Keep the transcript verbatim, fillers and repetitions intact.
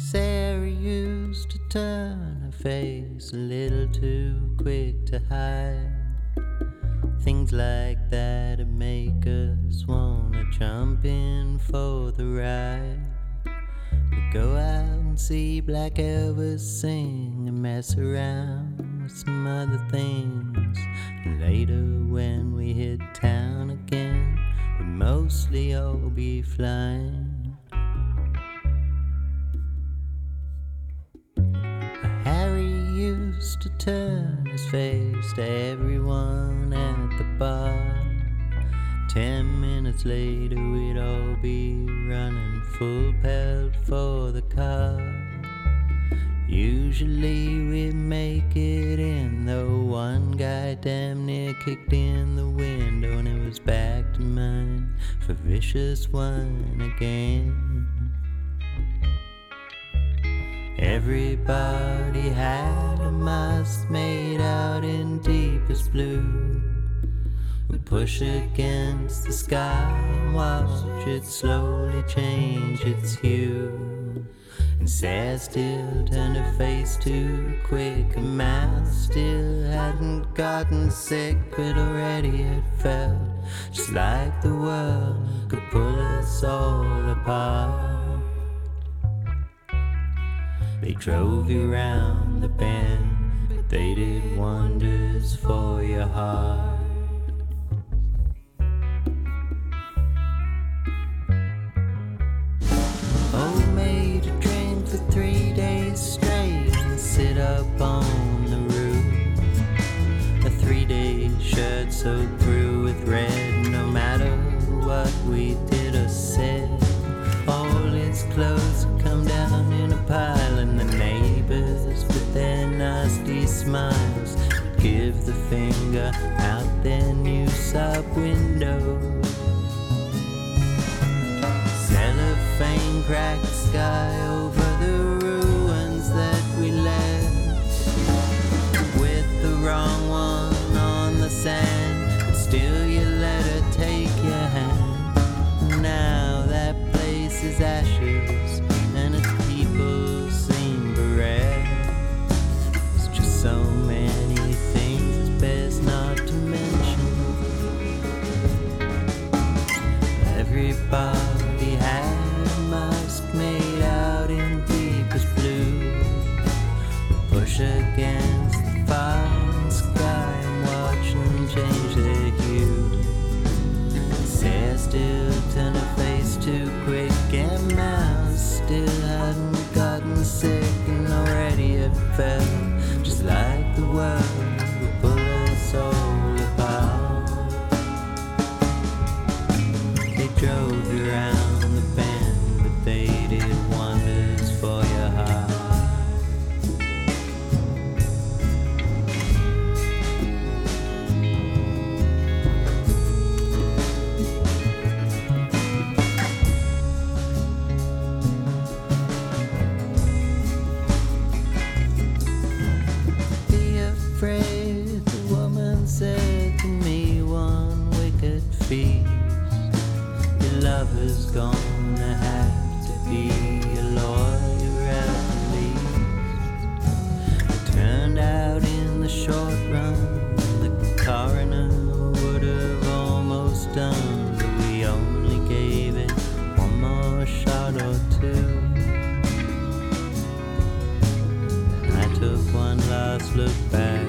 Sarah used to turn her face a little too quick to hide. Things like that would make us wanna jump in for the ride. We'd go out and see Black Elvis sing and mess around with some other things. And later when we hit town again, we'd mostly all be flying. Harry used to turn his face to everyone at the bar. Ten minutes later we'd all be running full pelt for the car. Usually we'd make it in, though one guy damn near kicked in the window, and it was back to mine for vicious one again. Everybody had a mask made out in deepest blue. We push against the sky and watch it slowly change its hue. And Sarah still turned her face too quick, and Mal still hadn't gotten sick, but already it felt just like the world could pull us all apart. They drove you round the bend, but they did wonders for your heart. Oh, made a drink for three days straight and sit up on the roof. A three-day shirt soaked through with red, no matter what we did or said. All his clothes would come down in a pile, and the neighbors with their nasty smiles would give the finger out their new sub window. Cellophane cracked sky over the ruins that we left, with the wrong one on the sand, but still you let her take your hand. Now that place is ashes and its people seem bereft. There's just so many things it's best not to mention. Everybody had a mask made out in deepest blue. We push against the fire sky and watch them change their hue. Sarah still turned her face too quick, and Mouse still hadn't gotten sick, and already it felt just like the world would pull us all apart. They drove you around the bend, but they did wonders for your heart. Be afraid, the woman said to me one wicked feast. Your lover's gonna have to be a lawyer at least. It turned out in the short run the coroner would have almost done, but we only gave it one more shot or two. I took one last look back